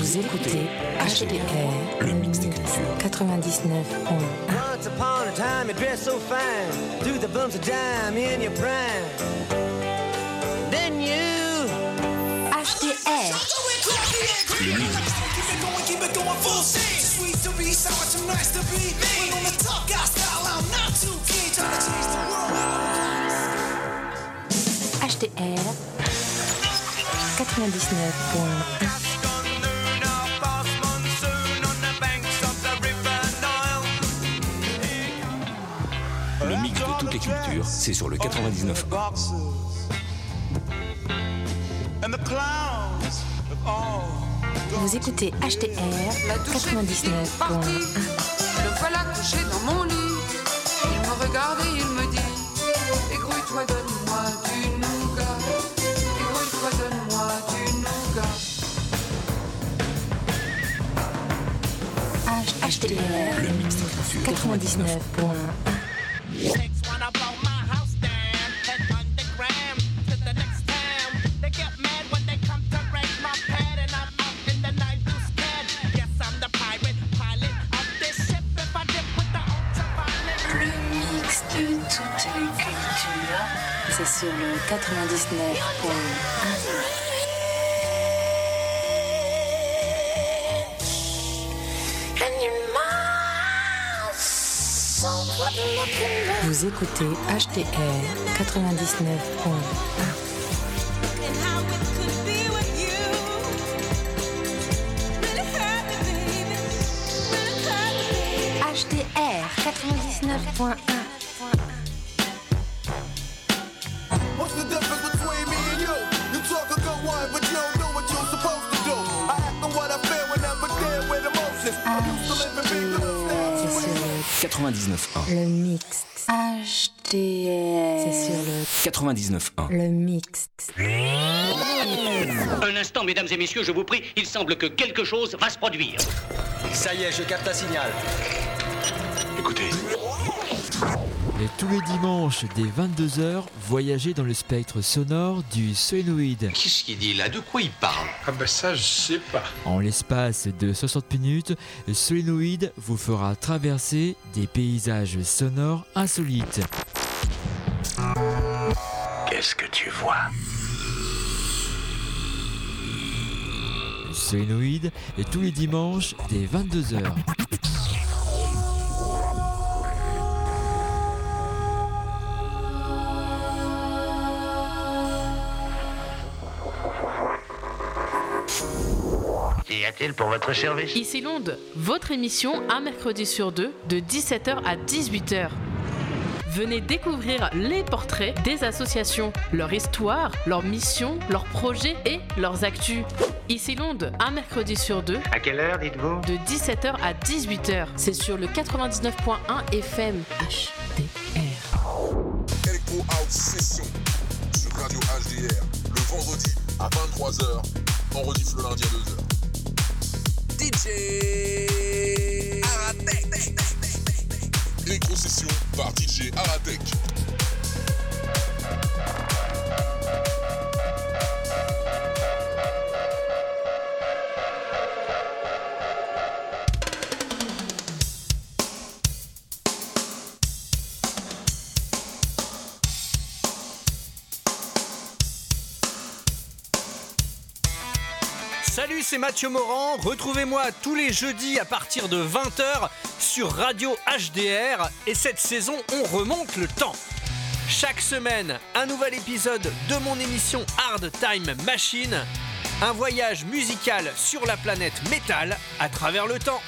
Vous écoutez HDR, le mix des cultures 99.1. Once upon a time, you dressed so fine, threw the bumps of dime in your prime. Then you HDR. Le mix. Keep it going full steam. Sweet to be, sour too nice to be. When on the top guy style, I'm not too keen. Trying to change the world. HDR 99.1. Le mix de toutes les cultures, c'est sur le 99. Vous écoutez HDR 99.1. Le voilà couché dans mon lit. Il me regarde et il me dit: égrouille-toi, donne-moi du nougat. Égrouille-toi, donne-moi du nougat. HDR, le mix des cultures 99.1. Next one, I blow my house down, head underground to the next town. They get mad when they come to raid my pad, and I'm up in the night who's scared. Yes, I'm the pirate pilot of this ship. If I dip with the ultraviolet. Le mix de toutes les cultures, c'est sur le 99.1. Vous écoutez HDR 99.1. HDR 99.1. What's the difference between me and you? You talk a good one, but you don't know what you're supposed to do. I act on what I feel when I'm there with emotions. I used to live in big C'est sur le 99.1. Le mix HDR. C'est sur le 99.1. Le mix. Un instant, mesdames et messieurs, je vous prie, il semble que quelque chose va se produire. Ça y est, je capte un signal. Écoutez. Et tous les dimanches dès 22h, voyagez dans le spectre sonore du solénoïde. Qu'est-ce qu'il dit là? De quoi il parle? Ah ben ça, je sais pas. En l'espace de 60 minutes, le solénoïde vous fera traverser des paysages sonores insolites. Qu'est-ce que tu vois? Le solénoïde est tous les dimanches dès 22h. Y a-t-il pour votre service? Ici Londres, votre émission un mercredi sur deux de 17h à 18h. Venez découvrir les portraits des associations, leur histoire, leurs missions, leurs projets et leurs actus. Ici Londres, un mercredi sur deux. À quelle heure, dites-vous? De 17h à 18h. C'est sur le 99.1 FM HDR. Echo House Session sur Radio HDR le vendredi à 23h, en rediff le lundi à 2h. DJ Aratek. Echo Session par DJ Aratek. Salut, c'est Mathieu Morand. Retrouvez-moi tous les jeudis à partir de 20h sur Radio HDR. Et cette saison, on remonte le temps. Chaque semaine, un nouvel épisode de mon émission Hard Time Machine. Un voyage musical sur la planète métal à travers le temps.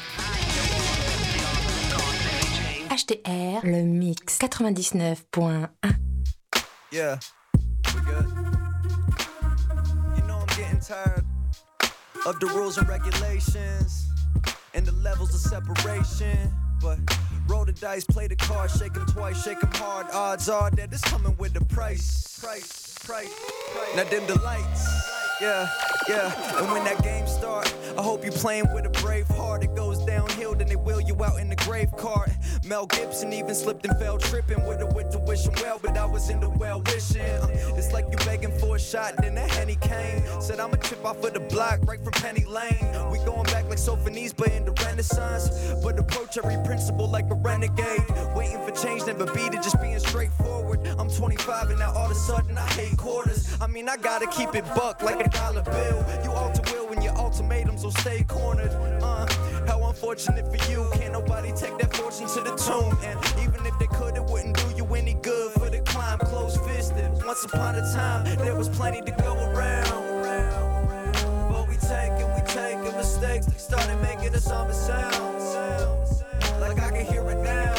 HDR, le mix 99.1. Yeah, we're good. You know I'm getting tired of the rules and regulations and the levels of separation. But roll the dice, play the cards, shake them twice, shake them hard. Odds are that it's coming with the price. Now dim the lights. Yeah, and when that game start, I hope you playing with a brave heart. It goes downhill, then they wheel you out in the grave cart. Mel Gibson even slipped and fell tripping with to wish him well, but I was in the well wishing. It's like you begging for a shot, then a Henny came. Said I'm a chip off of the block, right from Penny Lane. We going back like Sophonisba but in the Renaissance. But approach every principle like a renegade. Waiting for change, never beat it, just being straightforward. I'm 25 and now all of a sudden I hate quarters. I mean, I gotta keep it buck like a dollar bill. You alter will when your ultimatums will stay cornered. How unfortunate for you. Can't nobody take that fortune to the tomb. And even if they could, it wouldn't do you any good for the climb. Close-fisted. Once upon a time, there was plenty to go around. But we taking mistakes. They started making us on the sound. Like I can hear it now.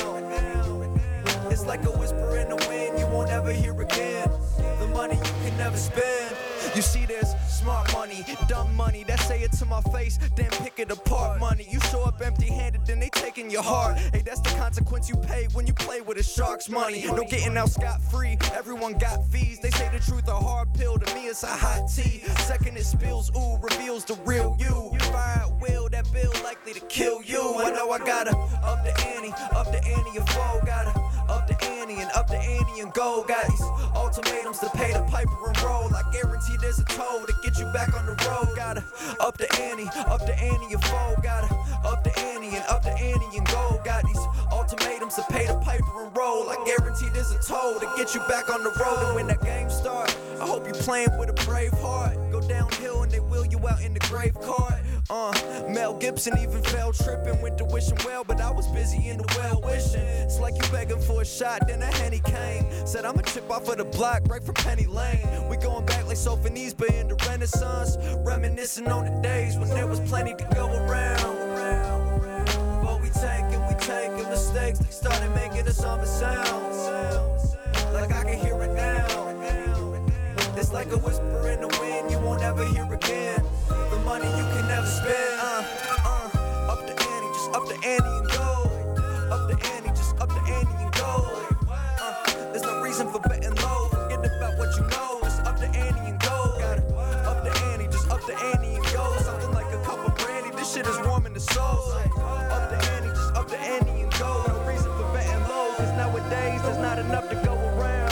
It's like a whisper in the wind you won't ever hear again. The money you can never spend. You see there's smart money, dumb money that say it to my face, then pick it apart. Money, you show up empty-handed, then they taking your heart. Hey, that's the consequence you pay when you play with a shark's money. No getting out scot-free, everyone got fees. They say the truth a hard pill, to me it's a hot tea. Second it spills, ooh, reveals the real you. Fire at will, that bill likely to kill you. I know I gotta up the ante and foe. Gotta up the ante and go. Got these ultimatums to pay the piper and roll. I guarantee there's a toll to get you back on the road. Gotta up the ante and foe. Gotta up the ante and go. Got these ultimatums to pay the piper and roll. I guarantee there's a toll to get you back on the road. And when that game starts, I hope you playing with a brave heart. Go downhill and they wheel you out in the grave cart. Mel Gibson even fell tripping, went to wish him well, but I was busy in the well wishing. It's like you begging for a shot, then a Henny came. Said I'm a chip off of the block, right from Penny Lane. We going back like Sophonisba but in the Renaissance, reminiscing on the days when there was plenty to go around. But we taking mistakes, they started making us on the sound. Like I can hear it now. It's like a whisper in the wind you won't ever hear again. The money you can never spend. Up the ante, just up the ante and go. Up the ante, just up the ante and go. There's no reason for betting low. Forget about what you know. Just up the ante and go. Gotta up the ante, just up the ante and go. Something like a cup of brandy. This shit is warming the soul. Up the ante, just up the ante and go. No reason for betting low. Cause nowadays there's not enough to go around.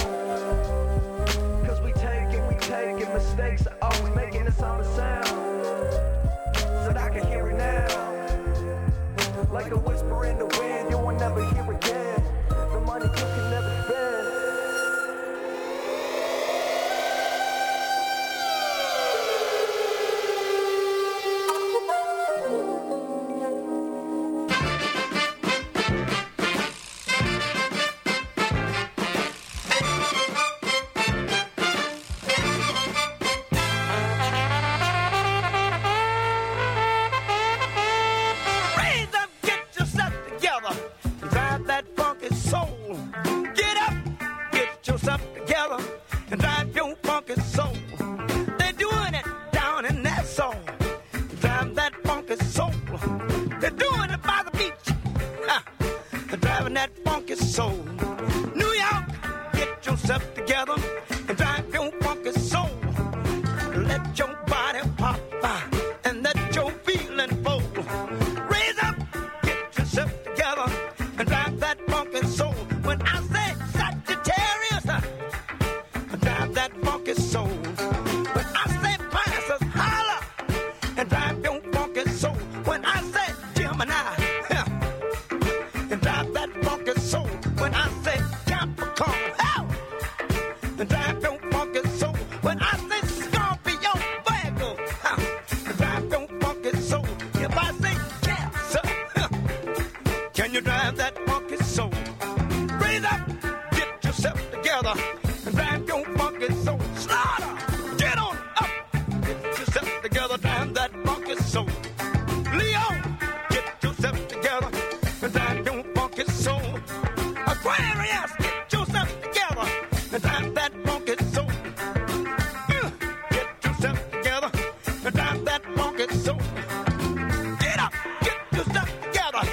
Cause we taking mistakes. Always making us on the sound. So I can hear it now. Like a whisper in the wind, you will never hear again. The money you can never spend.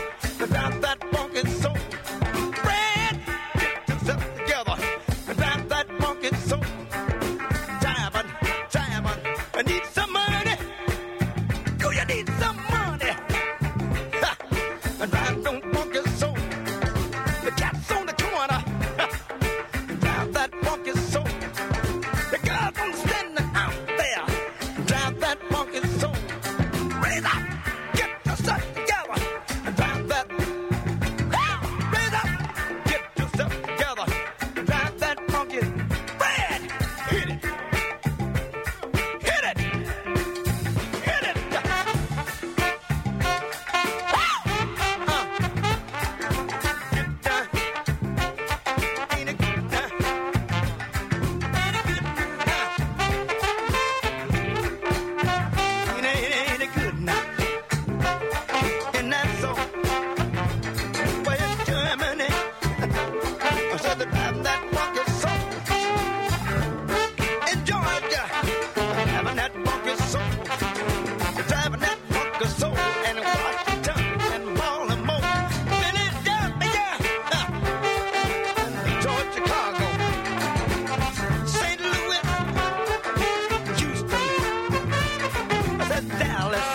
Down driving that funky soul. In Georgia, having that funky soul. Driving that funky soul. And in Washington and Baltimore. Philadelphia, Detroit, Chicago, St. Louis, Houston, I said Dallas.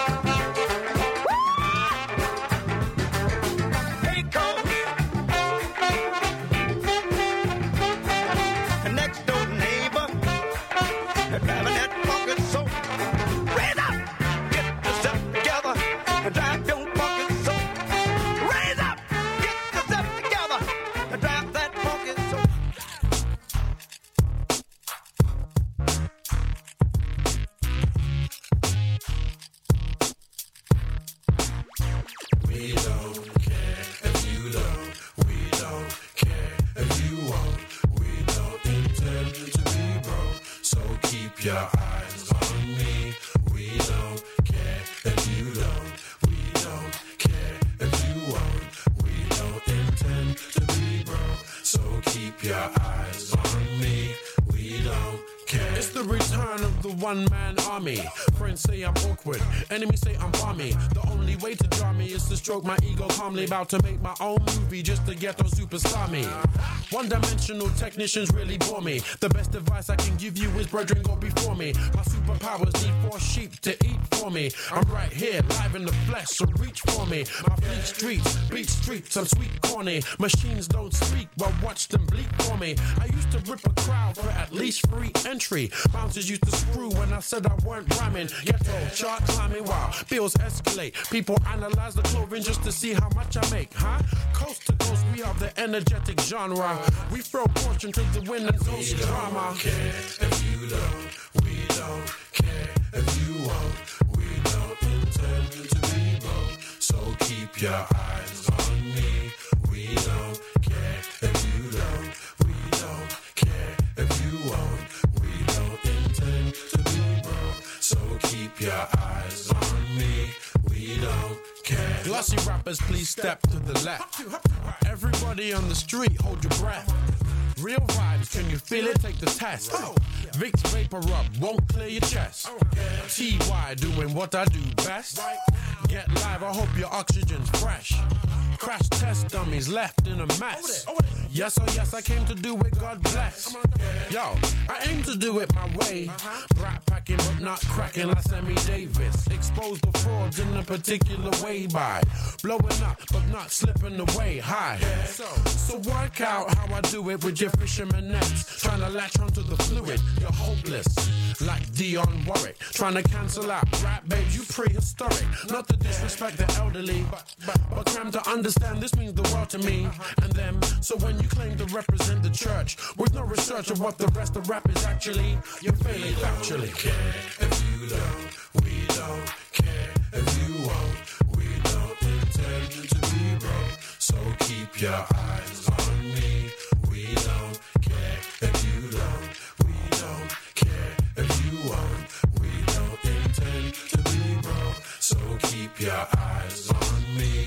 Your eyes on me. We don't care if you don't. We don't care if you won't. We don't intend to be broke. So keep your eyes on me. We don't care. It's the return of the one-man army. Friends say I'm awkward. Enemies say I'm balmy. The only way to draw me is to stroke my ego calmly. About to make my own movie just to get those superstar me. One-dimensional technicians really bore me. The best advice I can give you is brethren, go before me. My superpowers need 4 sheep to eat for me. I'm right here, live in the flesh, so reach for me. My fleet streets, beat streets, I'm sweet corny. Machines don't speak, well watch them bleak for me. I used to rip a crowd for at least free entry. Bouncers used to screw when I said I weren't rhyming. Ghetto, chart climbing, wow, bills escalate. People analyze the clothing just to see how much I make, huh? Coast to coast, we are the energetic genre. We throw portion to the wind and toast drama. We don't care if you don't. We don't care if you won't. We don't intend to be broke. So keep your eyes on me. We don't care if you don't. We don't care if you won't. We don't intend to be broke. So keep your eyes on me. We don't care. Glossy rappers, please step to the left. Everybody on the street, hold your breath. Real vibes, can you feel it? Take the test. Vicks Vapor Rub won't clear your chest. TY doing what I do best. Get live, I hope your oxygen's fresh. Crash test dummies left in a mess. Yes, oh yes, I came to do it, God bless. Yo, I aim to do it my way. Brat packing but not cracking like Sammy Davis. Expose the frauds in a particular way by blowing up but not slipping away high. So work out how I do it with your fisherman nets. Trying to latch onto the fluid, you're hopeless. Like Dionne Warwick. Trying to cancel out rap, babe, you prehistoric. Not to disrespect the elderly, but cram to understand this means the world to me and them. So when you claim to represent the church with no research of what the rest of rap is actually, you're failing factually. Care if you don't, we don't care if you won't. We don't intend to be broke. So keep your eyes on me. We don't care if you don't. We don't care if you won't. We don't intend to be broke. So keep your eyes on me.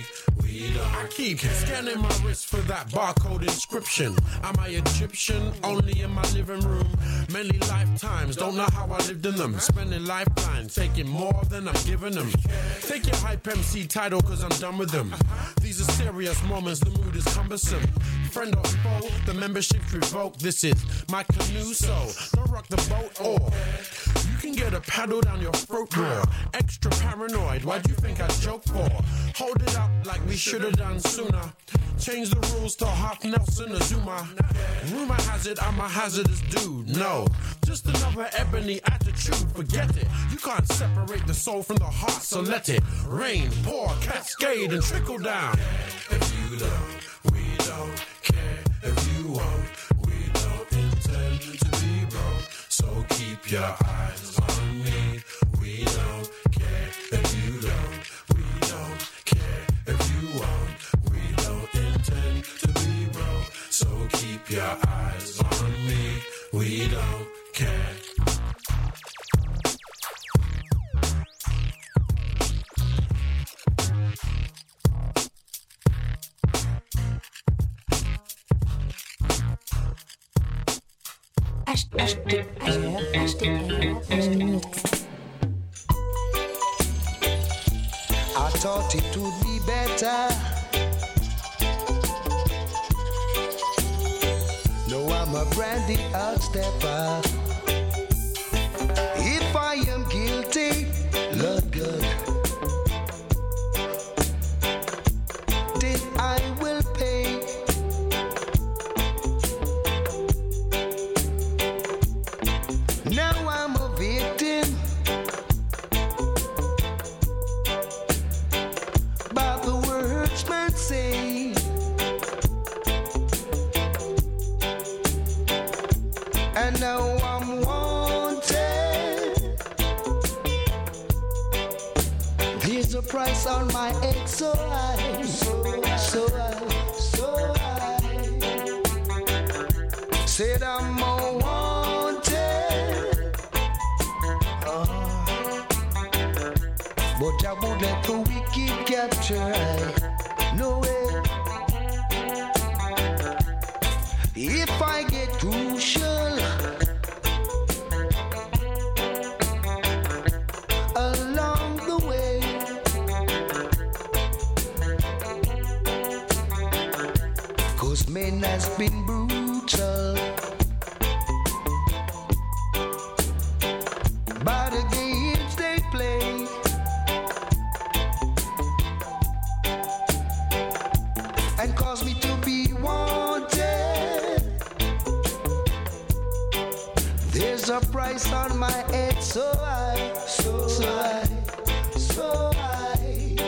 I keep scanning my wrist for that barcode inscription. Am I Egyptian? Only in my living room. Many lifetimes, don't know how I lived in them. Spending lifelines, taking more than I'm giving them. Take your hype MC title, cause I'm done with them. These are serious moments, the mood is cumbersome. Friend or foe, the membership's revoked. This is my canoe, so don't rock the boat or you can get a paddle down your throat door. Extra paranoid, why do you think I joke for? Hold it up like we should have done sooner. Change the rules to half Nelson or Zuma. Rumor has it I'm a hazardous dude. No, just another ebony attitude. Forget it, you can't separate the soul from the heart. So let it rain, pour, cascade and trickle down. If you don't, we don't care. If you won't, we don't intend to be broke. So keep your eyes on me. We don't care if you don't. We don't care if you won't. We don't intend to be broke. So keep your eyes on me. We don't care. I thought it would be better. No, I'm a brandy outstepper. If I am guilty, Lord God, then I will pay. Now I'm a victim. By the words men say, and now I'm wanted. There's a price on my head, so high, so high. Said I'm more wanted. But I won't let the wicked capture I. No way. If I get crucial along the way, cause men has been brutal by the games they play. And cause me to be wanted. There's a price on my head, so high, so high, so high.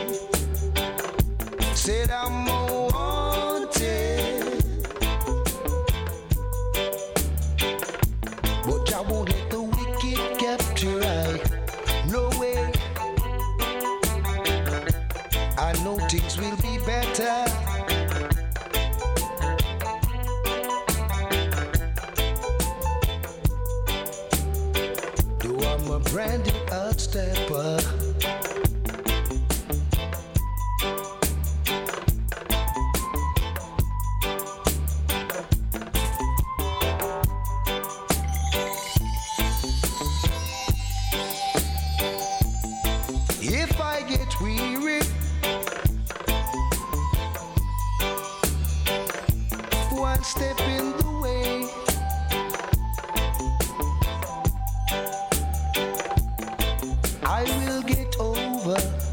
Said I'm more wanted. But I won't let the wicked capture I. No way. I know things will be better. Though I'm a brandy outstepper. If I get weary, one step in the way, I will get over.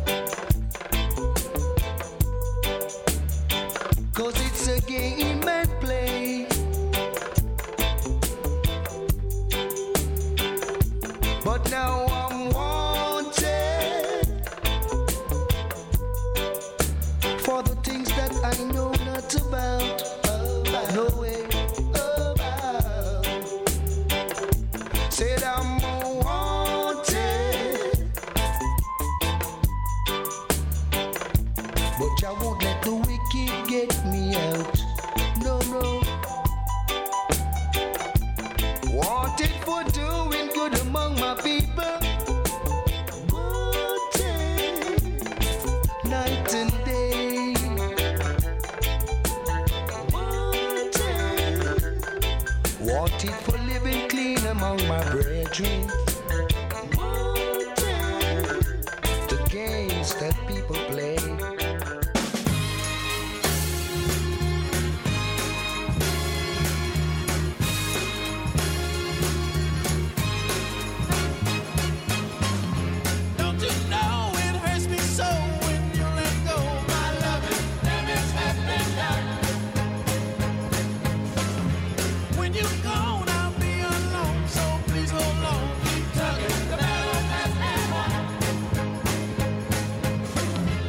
Cause it's a game and play. But now I'm wanted for the things that I know not about. No way about. Said I'm more wanted. But I won't let the wicked get me out. No, no. Wanted for doing good among my people. Wanted night and day. Wanted for living clean among my brethren. Wanted the games that people play. Don't you know it hurts me so when you let go my loving? Damage has been done. When you're gone, I'll be alone. So please hold on, keep tugging. The battle has been won.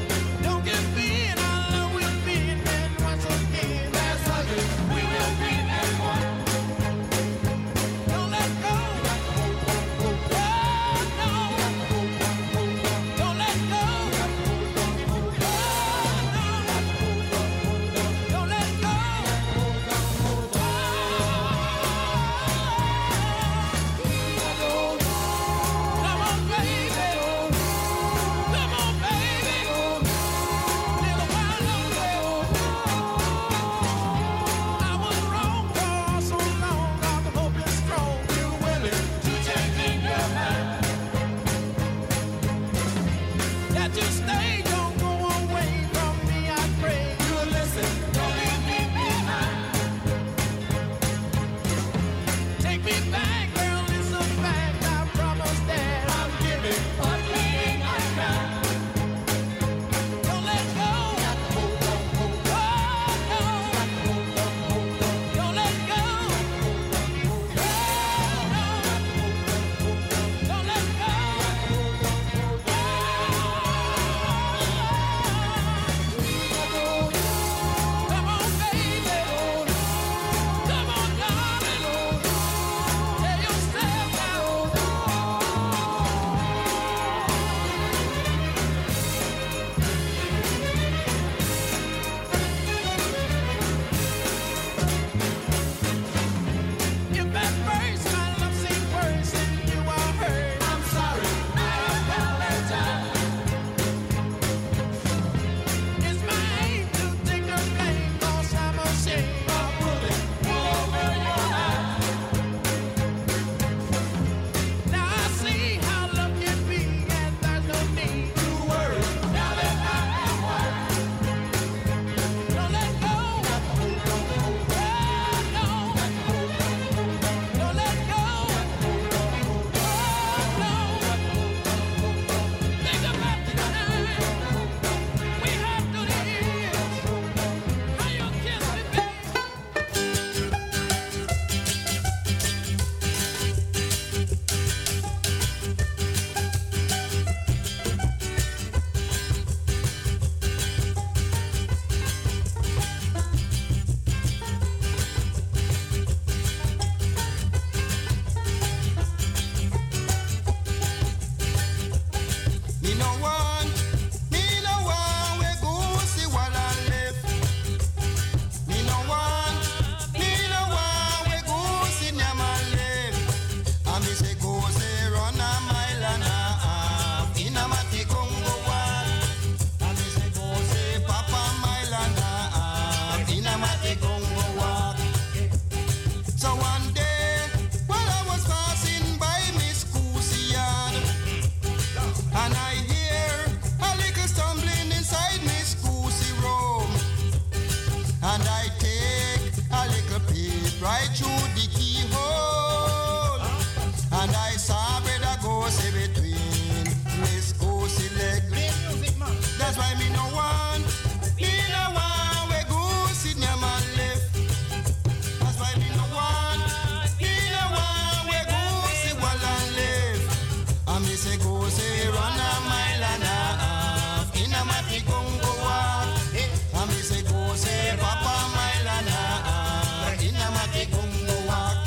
right through the keyhole. And I saw brother go say between Miss Goosey leg. That's why me no want we Goosey near my left. That's why me no want we Goosey while I live. And me say Goosey run a mile and a half in a matty Congo walk. And me say Goosey papa mile and a half in a matty Congo walk.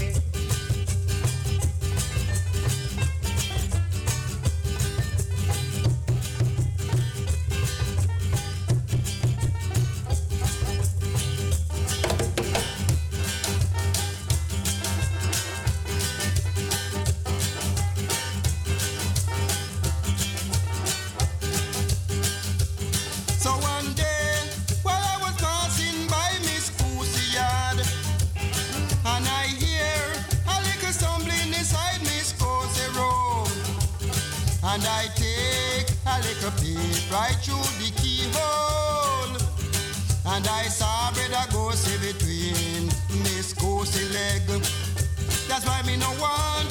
So one day, while I was passing by Miss Goosey yard, and I hear a little stumbling inside Miss Goosey room, and I take a little peek right through the keyhole, and I saw brother Goosey between Miss Goosey leg. That's why me no want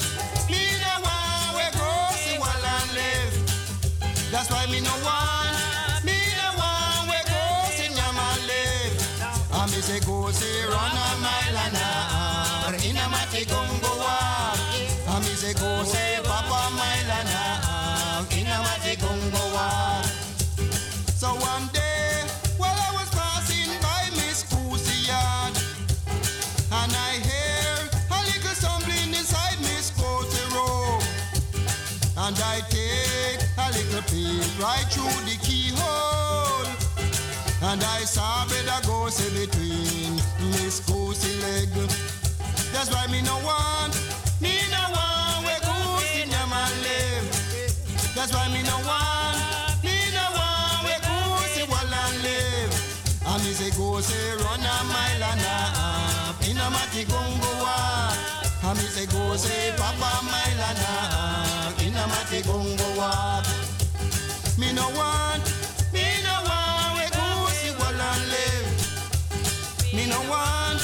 we Goosey while I live. That's why me no want we Goosey near my live. And me say Goosey run a mile and a half in a matty Congo walk. And me say Goosey papa mile and a half in a matty Congo walk. So one day, while I was passing by Miss Goosey yard, and I hear a little stumbling inside Miss Goosey room, and I take a little peek right through the keyhole, and I saw brother Goosey between Miss Goosey leg. That's why me no want we Goosey near my live. That's why me no want we Goosey while I live. And me say Goosey run a mile and a half in a matty Congo walk. And me say Goosey papa mile and a half in a matty Congo walk. Me no want we Goosey while I live. Me no want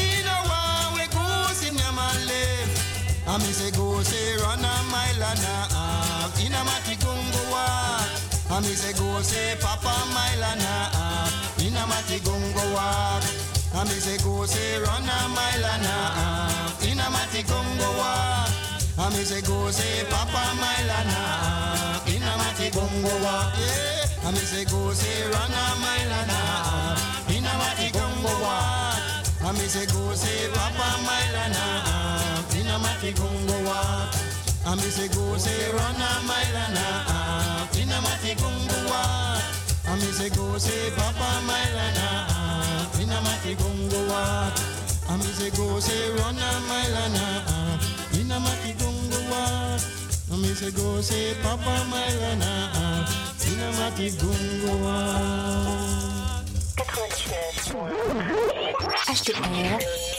we Goosey near my live. And me say Goosey run a mile and a half in a matty Congo walk. And me say Goosey papa mile and a half in a matty Congo walk. And me say Goosey run a mile and a half in a matty Congo walk. And me say Goosey papa mile and a half in a matty Congo walk. Yeah. And me say Goosey run a mile and a half in a matty Congo walk. And me say Goosey papa mile and a half in a matty Congo walk. And me say Goosey run a mile and a half in a matty Congo walk. And me say Goosey papa mile and a half in a matty Congo walk. And me say Goosey run a mile and a half in a matty Congo walk. And me say Goosey papa mile and a half in a matty Congo walk. 99. HDR